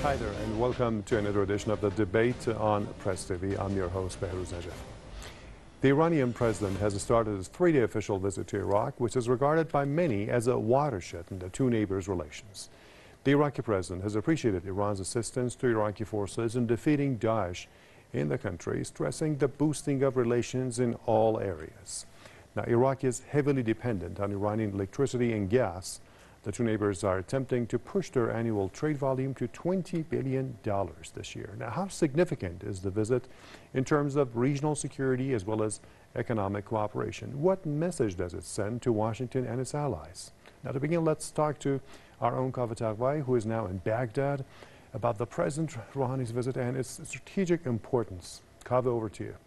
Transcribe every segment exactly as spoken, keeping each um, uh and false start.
Hi there, and welcome to another edition of the debate on Press T V. I'm your host, Behrouz Najaf. The Iranian president has started his three-day official visit to Iraq, which is regarded by many as a watershed in the two neighbors' relations. The Iraqi president has appreciated Iran's assistance to Iraqi forces in defeating Daesh in the country, stressing the boosting of relations in all areas. Now, Iraq is heavily dependent on Iranian electricity and gas. The two neighbors are attempting to push their annual trade volume to twenty billion dollars this year. Now, how significant is the visit in terms of regional security as well as economic cooperation? What message does it send to Washington and its allies? Now, to begin, let's talk to our own Kaveh Taghvai, who is now in Baghdad, about the President Rouhani's visit and its strategic importance. Kaveh, over to you.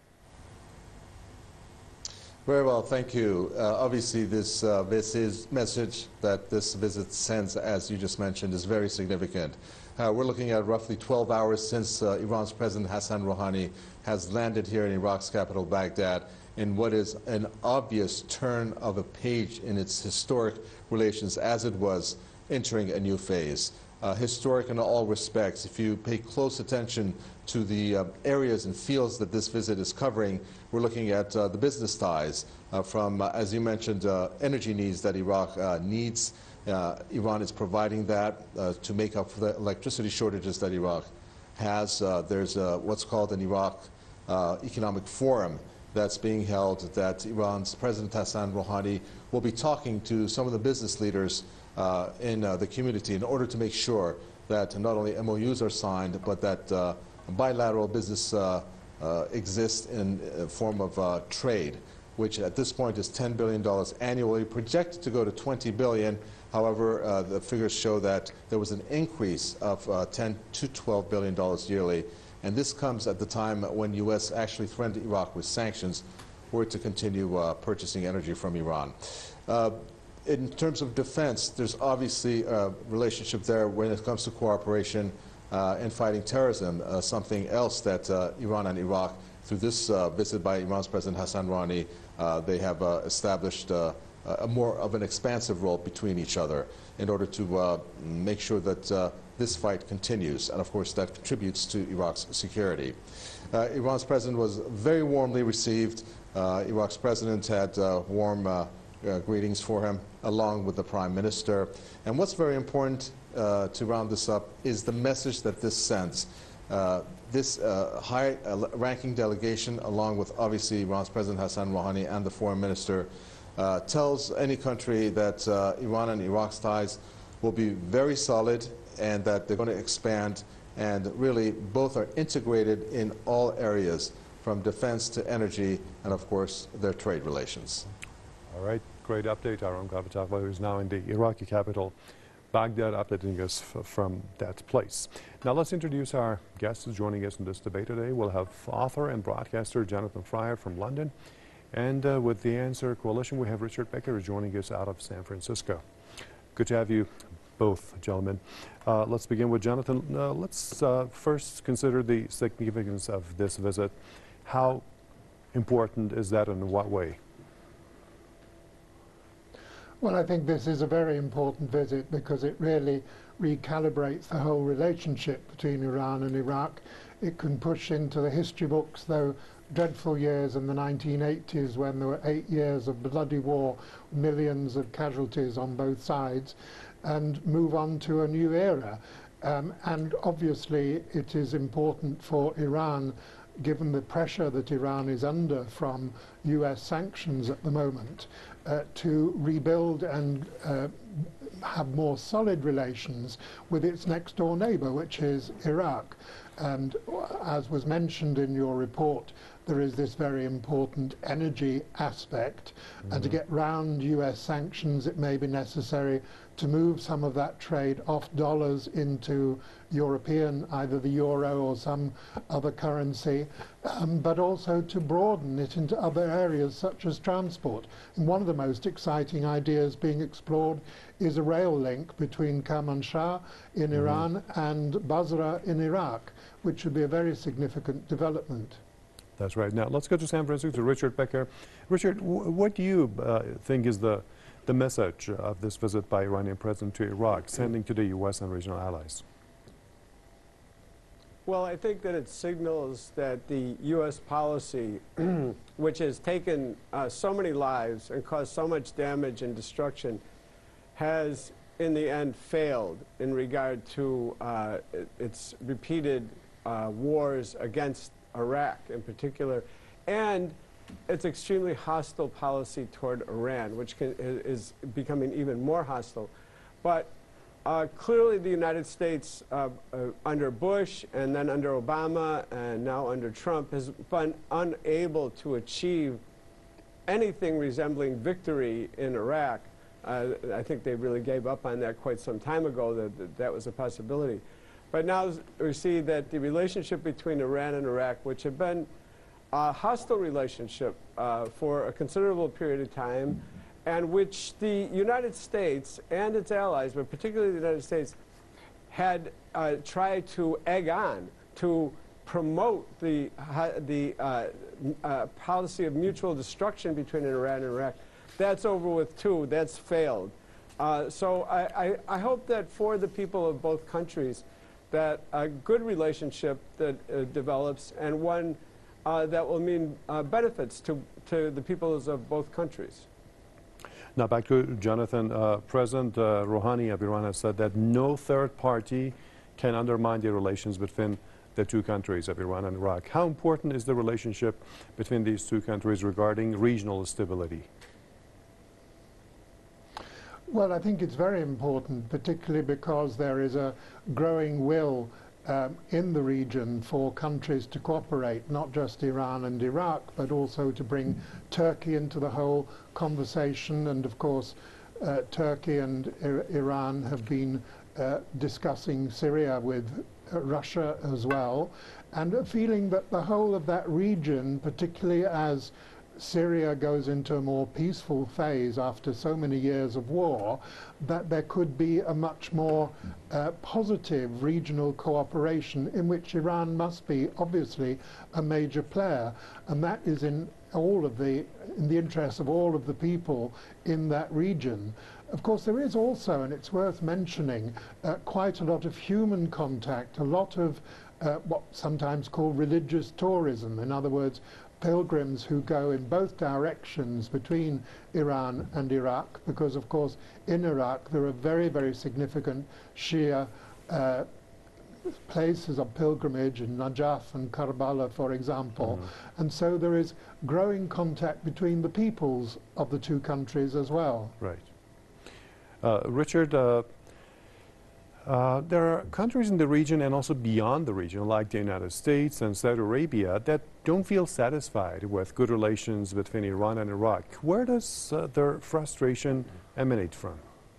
Very well, thank you. Uh, obviously, this, uh, this is message that this visit sends, as you just mentioned, is very significant. Uh, we're looking at roughly twelve hours since uh, Iran's President Hassan Rouhani has landed here in Iraq's capital, Baghdad, in what is an obvious turn of a page in its historic relations as it was entering a new phase. Uh, historic in all respects. If you pay close attention to the uh, areas and fields that this visit is covering, we're looking at uh, the business ties uh, from, uh, as you mentioned, uh, energy needs that Iraq uh, needs. Uh, Iran is providing that uh, to make up for the electricity shortages that Iraq has. Uh, there's uh, what's called an Iraq uh, Economic Forum that's being held, that Iran's President Hassan Rouhani will be talking to some of the business leaders uh, in uh, the community in order to make sure that not only M O Us are signed, but that uh, bilateral business uh, uh, exists in a form of uh, trade, which at this point is ten billion dollars annually, projected to go to twenty billion dollars. However, uh, the figures show that there was an increase of uh, ten to twelve billion dollars yearly. And this comes at the time when U S actually threatened Iraq with sanctions were to continue uh, purchasing energy from Iran. Uh, in terms of defense, there's obviously a relationship there when it comes to cooperation uh, in fighting terrorism, uh, something else that uh, Iran and Iraq, through this uh, visit by Iran's President Hassan Rouhani, uh, they have uh, established uh, a more of an expansive role between each other in order to uh, make sure that uh, this fight continues, and of course that contributes to Iraq's security. Uh, Iran's president was very warmly received. Uh, Iraq's president had uh, warm uh, uh, greetings for him, along with the prime minister. And what's very important uh, to round this up is the message that this sends. Uh, this uh, high-ranking uh, delegation, along with obviously Iran's President Hassan Rouhani and the foreign minister, uh, tells any country that uh, Iran and Iraq's ties will be very solid and that they're going to expand, and really both are integrated in all areas, from defense to energy and, of course, their trade relations. All right, great update. Our own Kaveh Taghvai, who is now in the Iraqi capital, Baghdad, updating us f from that place. Now let's introduce our guests joining us in this debate today. We'll have author and broadcaster Jonathan Fryer from London. And uh, with the Answer Coalition, we have Richard Becker joining us out of San Francisco. Good to have you both, gentlemen. Uh, let's begin with Jonathan. Uh, let's uh, first consider the significance of this visit. How important is that, and in what way? Well, I think this is a very important visit because it really recalibrates the whole relationship between Iran and Iraq. It can push into the history books, though dreadful years in the nineteen eighties when there were eight years of bloody war, millions of casualties on both sides, and move on to a new era. Um, and obviously it is important for Iran, given the pressure that Iran is under from U S sanctions at the moment, uh, to rebuild and uh, have more solid relations with its next door neighbor, which is Iraq. And as was mentioned in your report, there is this very important energy aspect. Mm-hmm. And to get round U S sanctions, it may be necessary to move some of that trade off dollars into European, either the euro or some other currency, um, but also to broaden it into other areas such as transport. And one of the most exciting ideas being explored is a rail link between Kermanshah in mm-hmm. Iran and Basra in Iraq, which would be a very significant development. That's right. Now let's go to San Francisco to Richard Becker. Richard, w what do you uh, think is the the message of this visit by Iranian President to Iraq, sending to the U S and regional allies? Well, I think that it signals that the U S policy, which has taken uh, so many lives and caused so much damage and destruction, has in the end failed in regard to uh, its repeated uh, wars against Iraq in particular, and its extremely hostile policy toward Iran, which can, is becoming even more hostile. But Uh, clearly, the United States, uh, uh, under Bush and then under Obama and now under Trump, has been unable to achieve anything resembling victory in Iraq. Uh, I think they really gave up on that quite some time ago, that that, that was a possibility. But now we see that the relationship between Iran and Iraq, which had been a hostile relationship uh, for a considerable period of time, and which the United States and its allies, but particularly the United States, had uh, tried to egg on to promote the, uh, the uh, uh, policy of mutual destruction between Iran and Iraq. That's over with too. That's failed. Uh, so I, I, I hope that for the people of both countries, that a good relationship that uh, develops, and one uh, that will mean uh, benefits to, to the peoples of both countries. Now back to Jonathan. Uh, President uh, Rouhani of Iran has said that no third party can undermine the relations between the two countries of Iran and Iraq. How important is the relationship between these two countries regarding regional stability? Well, I think it's very important, particularly because there is a growing will um, in the region for countries to cooperate, not just Iran and Iraq, but also to bring Turkey into the whole conversation. And of course, uh, Turkey and Ir Iran have been uh, discussing Syria with uh, Russia as well, and a feeling that the whole of that region, particularly as Syria goes into a more peaceful phase after so many years of war, that there could be a much more uh, positive regional cooperation in which Iran must be obviously a major player, and that is in all of the in the interest of all of the people in that region. Of course, there is also, and it's worth mentioning, uh, quite a lot of human contact, a lot of uh, what's sometimes called religious tourism. In other words, pilgrims who go in both directions between Iran and Iraq, because of course in Iraq there are very, very significant Shia uh, places of pilgrimage in Najaf and Karbala, for example. Mm-hmm. And so there is growing contact between the peoples of the two countries as well. Right. Uh, Richard, uh, Uh, there are countries in the region and also beyond the region, like the United States and Saudi Arabia, that don't feel satisfied with good relations between Iran and Iraq. Where does uh, their frustration emanate from?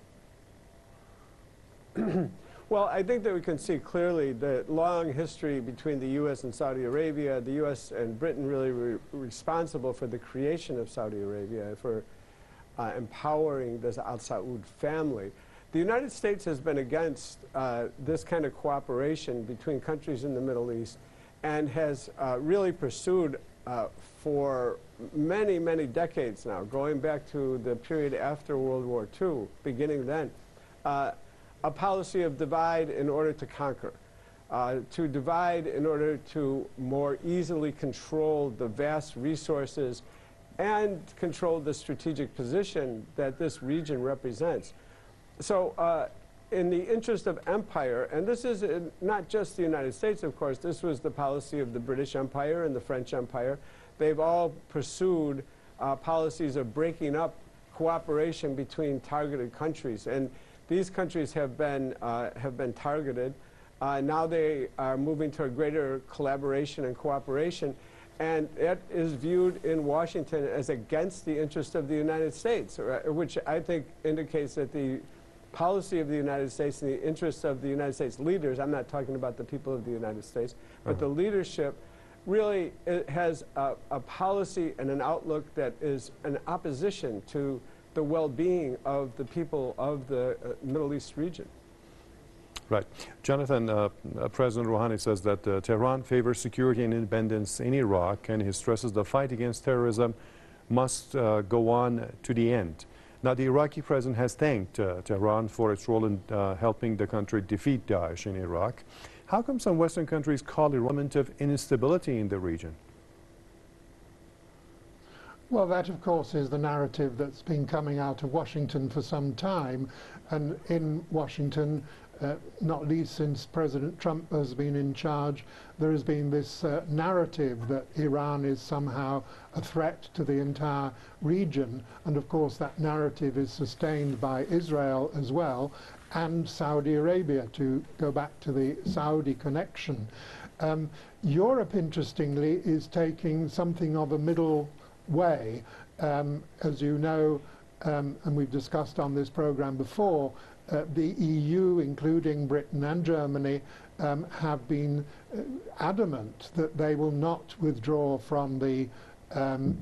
Well, I think that we can see clearly the long history between the U S and Saudi Arabia, the U S and Britain really re responsible for the creation of Saudi Arabia, for uh, empowering the Al Saud family. The United States has been against uh, this kind of cooperation between countries in the Middle East, and has uh, really pursued uh, for many, many decades now, going back to the period after World War Two, beginning then, uh, a policy of divide in order to conquer, uh, to divide in order to more easily control the vast resources and control the strategic position that this region represents. So uh, in the interest of empire, and this is uh, not just the United States, of course, this was the policy of the British Empire and the French Empire. They've all pursued uh, policies of breaking up cooperation between targeted countries. And these countries have been, uh, have been targeted. Uh, now they are moving toward greater collaboration and cooperation. And it is viewed in Washington as against the interest of the United States, which I think indicates that the policy of the United States and the interests of the United States leaders, I'm not talking about the people of the United States, but uh-huh. the leadership really it has a, a policy and an outlook that is an opposition to the well-being of the people of the uh, Middle East region. Right. Jonathan, uh, uh, President Rouhani says that uh, Tehran favors security and independence in Iraq, and he stresses the fight against terrorism must uh, go on to the end. Now, the Iraqi president has thanked uh, Tehran for its role in uh, helping the country defeat Daesh in Iraq. How come some Western countries call Iran a moment of instability in the region? Well, that, of course, is the narrative that's been coming out of Washington for some time. And in Washington, uh, not least since President Trump has been in charge, there has been this uh, narrative that Iran is somehow a threat to the entire region. And, of course, that narrative is sustained by Israel as well, and Saudi Arabia, to go back to the Saudi connection. Um, Europe, interestingly, is taking something of a middle way. Um, as you know, um, and we've discussed on this program before, uh, the E U, including Britain and Germany, um, have been uh, adamant that they will not withdraw from the um,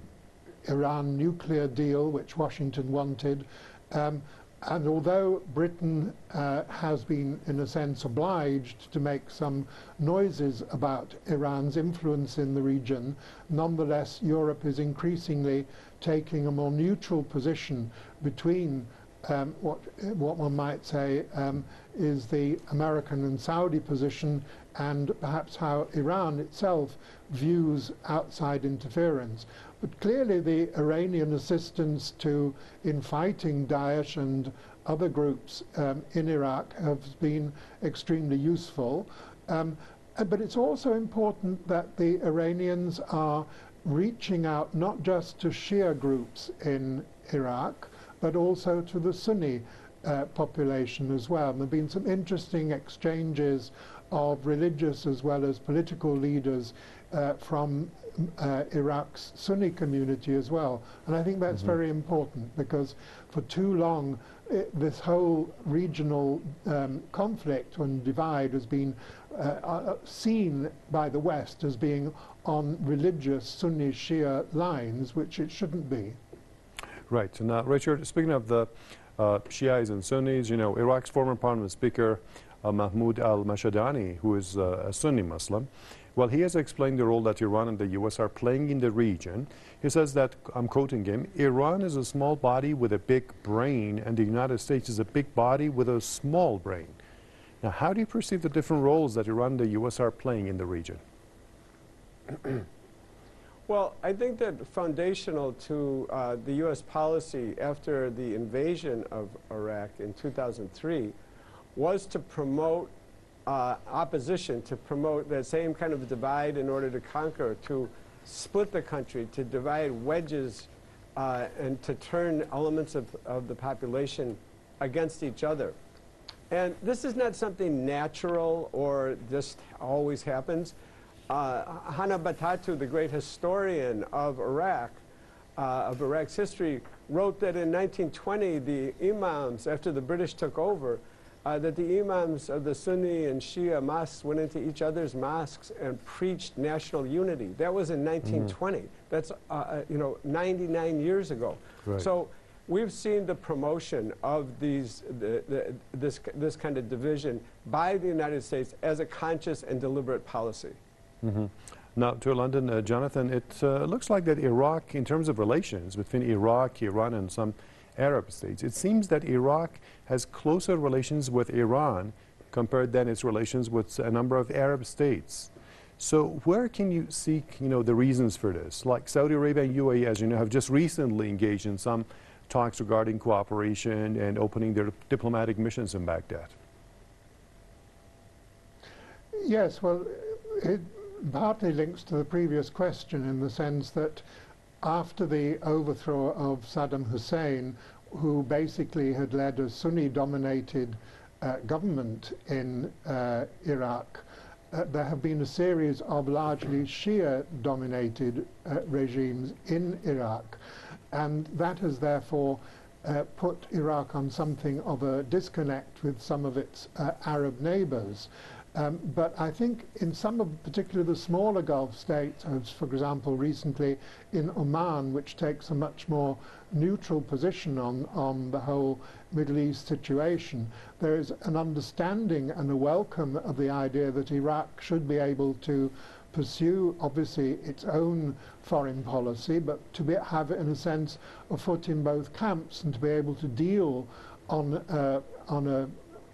Iran nuclear deal, which Washington wanted. Um, And although Britain uh, has been, in a sense, obliged to make some noises about Iran's influence in the region, nonetheless, Europe is increasingly taking a more neutral position between um, what, what one might say um, is the American and Saudi position, and perhaps how Iran itself views outside interference. But clearly the Iranian assistance to in fighting Daesh and other groups um, in Iraq has been extremely useful. Um, uh, but it's also important that the Iranians are reaching out not just to Shia groups in Iraq, but also to the Sunni uh, population as well. And there have been some interesting exchanges of religious as well as political leaders uh, from uh, Iraq's Sunni community as well. And I think that's mm-hmm. very important, because for too long it, this whole regional um, conflict and divide has been uh, uh, seen by the West as being on religious Sunni Shia lines, which it shouldn't be. Right. And uh, Richard, speaking of the uh, Shias and Sunnis, you know, Iraq's former Parliament Speaker Uh, Mahmoud al-Mashadani, who is uh, a Sunni Muslim, well, he has explained the role that Iran and the U S are playing in the region. He says that, I'm quoting him, Iran is a small body with a big brain, and the United States is a big body with a small brain. Now, how do you perceive the different roles that Iran and the U S are playing in the region? Well, I think that foundational to uh, the U S policy after the invasion of Iraq in two thousand three was to promote uh, opposition, to promote that same kind of divide in order to conquer, to split the country, to divide wedges, uh, and to turn elements of, of the population against each other. And this is not something natural or just always happens. Uh, Hana Batatu, the great historian of Iraq, uh, of Iraq's history, wrote that in nineteen twenty, the imams, after the British took over, Uh, that the imams of the Sunni and Shia mosques went into each other's mosques and preached national unity. That was in nineteen twenty. Mm. That's, uh, uh, you know, ninety-nine years ago. Right. So we've seen the promotion of these, the, the, this, this kind of division by the United States as a conscious and deliberate policy. Mm-hmm. Now, to London, uh, Jonathan, it uh, looks like that Iraq, in terms of relations between Iraq, Iran, and some Arab states, it seems that Iraq has closer relations with Iran compared than its relations with a number of Arab states. So where can you seek, you know, the reasons for this? Like Saudi Arabia and U A E, as you know, have just recently engaged in some talks regarding cooperation and opening their diplomatic missions in Baghdad. Yes, well, it partly links to the previous question in the sense that after the overthrow of Saddam Hussein, who basically had led a Sunni-dominated uh, government in uh, Iraq, uh, there have been a series of largely Shia-dominated uh, regimes in Iraq, and that has therefore uh, put Iraq on something of a disconnect with some of its uh, Arab neighbors. Um, but I think in some of, particularly the smaller Gulf states, as for example recently in Oman, which takes a much more neutral position on, on the whole Middle East situation, there is an understanding and a welcome of the idea that Iraq should be able to pursue, obviously, its own foreign policy, but to be, have, in a sense, a foot in both camps and to be able to deal on, uh, on a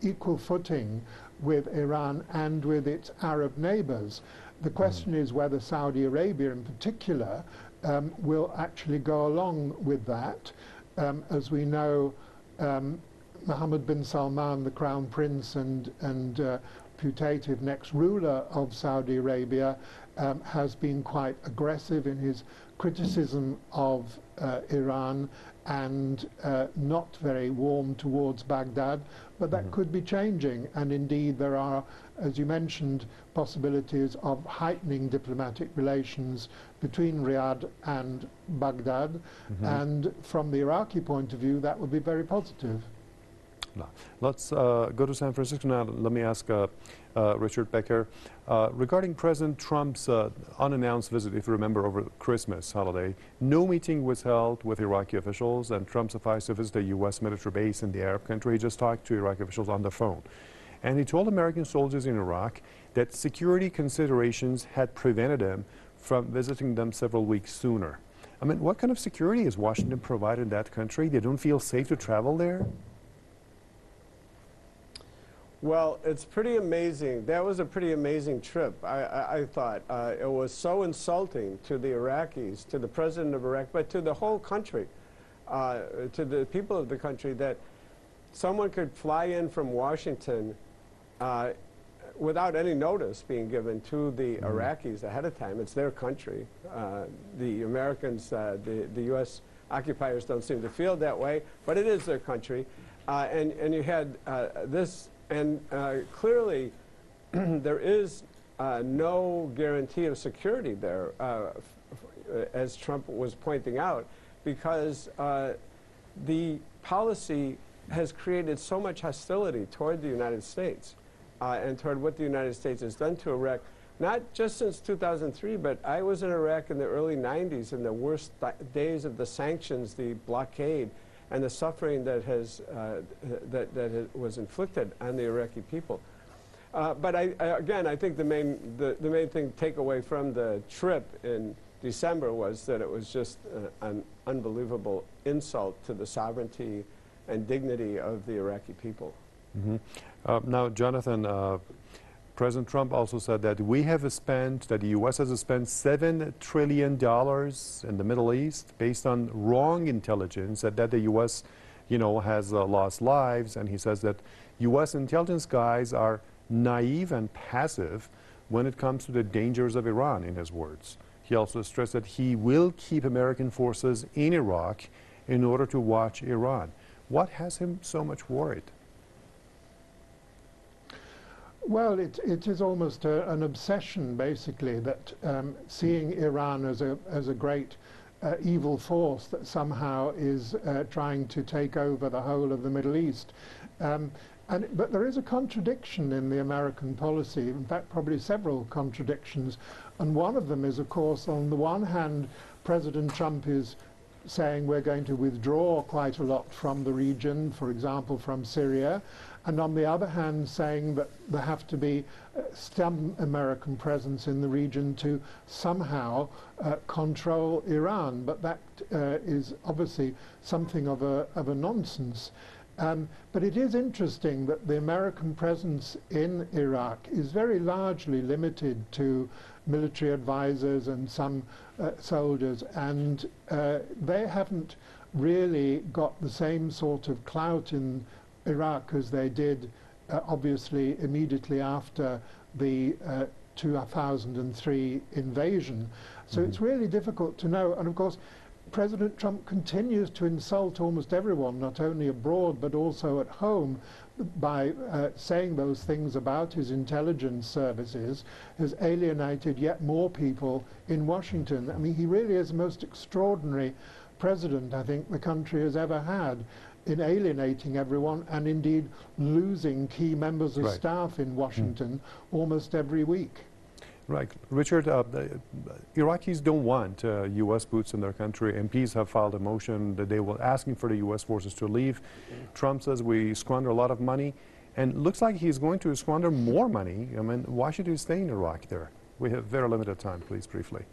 equal footing with Iran and with its Arab neighbors. The question is whether Saudi Arabia in particular um, will actually go along with that. Um, as we know, um, Mohammed bin Salman, the Crown Prince and, and uh, putative next ruler of Saudi Arabia, um, has been quite aggressive in his criticism of uh, Iran and uh, not very warm towards Baghdad, but that mm-hmm. could be changing, and indeed there are, as you mentioned, possibilities of heightening diplomatic relations between Riyadh and Baghdad, mm-hmm. and from the Iraqi point of view that would be very positive. No. Let's uh, go to San Francisco now. Let me ask uh, uh, Richard Becker uh, regarding President Trump's uh, unannounced visit, if you remember, over the Christmas holiday. No meeting was held with Iraqi officials, and Trump sufficed to visit a U S military base in the Arab country. He just talked to Iraqi officials on the phone. And he told American soldiers in Iraq that security considerations had prevented him from visiting them several weeks sooner. I mean, what kind of security is Washington providing that country? They don't feel safe to travel there? Well, it's pretty amazing. That was a pretty amazing trip, I, I, I thought. Uh, it was so insulting to the Iraqis, to the president of Iraq, but to the whole country, uh, to the people of the country, that someone could fly in from Washington uh, without any notice being given to the mm-hmm. Iraqis ahead of time. It's their country. Uh, the Americans, uh, the, the U S occupiers don't seem to feel that way, but it is their country. Uh, and, and you had uh, this. And uh, clearly, there is uh, no guarantee of security there, uh, as Trump was pointing out, because uh, the policy has created so much hostility toward the United States uh, and toward what the United States has done to Iraq, not just since two thousand three, but I was in Iraq in the early nineties, in the worst days of the sanctions, the blockade, and the suffering that has uh, that that has, was inflicted on the Iraqi people. Uh, but I, I, again, I think the main the, the main thing to take away from the trip in December was that it was just uh, an unbelievable insult to the sovereignty and dignity of the Iraqi people. Mm-hmm. uh, now, Jonathan, uh, President Trump also said that we have spent, that the U S has spent seven trillion dollars in the Middle East based on wrong intelligence, that, that the U S, you know, has uh, lost lives. And he says that U S intelligence guys are naive and passive when it comes to the dangers of Iran, in his words. He also stressed that he will keep American forces in Iraq in order to watch Iran. What has him so much worried? Well, it, it is almost a, an obsession, basically, that um, seeing Iran as a, as a great uh, evil force that somehow is uh, trying to take over the whole of the Middle East. Um, and, but there is a contradiction in the American policy, in fact, probably several contradictions. And one of them is, of course, on the one hand, President Trump is saying we're going to withdraw quite a lot from the region, for example, from Syria, and on the other hand saying that there have to be uh, some American presence in the region to somehow uh, control Iran. But that uh, is obviously something of a, of a nonsense. Um, but it is interesting that the American presence in Iraq is very largely limited to military advisors and some uh, soldiers, and uh, they haven't really got the same sort of clout in Iraq as they did uh, obviously immediately after the uh, two thousand three invasion. So mm-hmm. it's really difficult to know. And of course, President Trump continues to insult almost everyone, not only abroad but also at home, by uh, saying those things about his intelligence services, has alienated yet more people in Washington. I mean, he really is the most extraordinary president I think the country has ever had, in alienating everyone and indeed losing key members of right. staff in Washington mm. almost every week. Right. Richard, uh, the Iraqis don't want uh, U S boots in their country. M Ps have filed a motion that they were asking for the U S forces to leave. Mm. Trump says we squander a lot of money, and looks like he's going to squander more money. I mean, why should he stay in Iraq there? We have very limited time, please, briefly.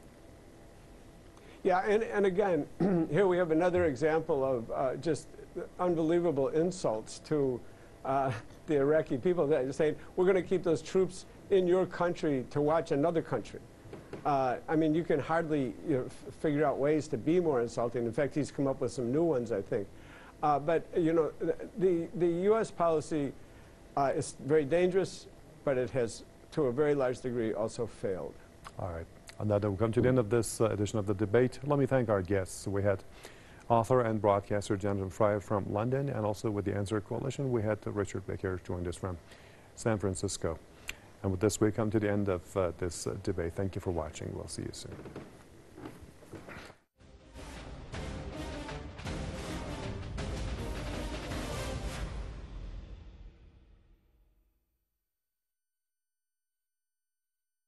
Yeah, and, and again, here we have another example of uh, just unbelievable insults to uh, the Iraqi people that are saying, we're going to keep those troops in your country to watch another country. Uh, I mean, you can hardly you know, f figure out ways to be more insulting. In fact, he's come up with some new ones, I think. Uh, but, you know, the, the U S policy uh, is very dangerous, but it has, to a very large degree, also failed. All right. On that, we'll come to the end of this uh, edition of The Debate. Let me thank our guests. We had author and broadcaster Jonathan Frye from London, and also with the Answer Coalition, we had uh, Richard Baker joined us from San Francisco. And with this, we come to the end of uh, this uh, debate. Thank you for watching. We'll see you soon.